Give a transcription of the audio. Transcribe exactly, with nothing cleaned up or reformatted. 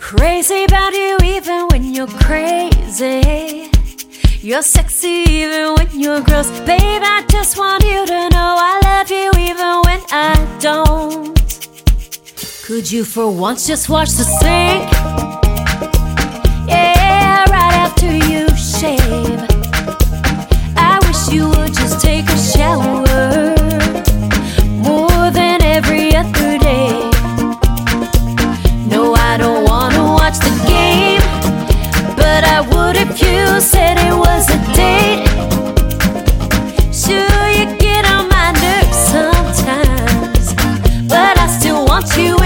Crazy about you even when you're crazy. You're sexy even when you're gross. Babe, I just want you to know I love you even when I don't. Could you for once just wash the sink? Yeah, right after you shave. I wish you would just take a shower more than every other day. No, I don't wanna watch the game, but I would if you said it was a date. Sure, you get on my nerves sometimes, but I still want you